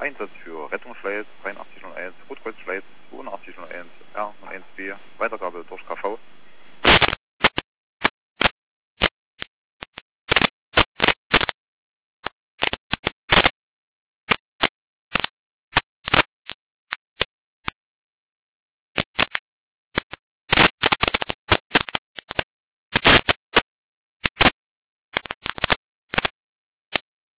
Einsatz für Rettungsschleiz 8301, Rotkreuz Schleiz 8201, R01B, Weitergabe durch KV.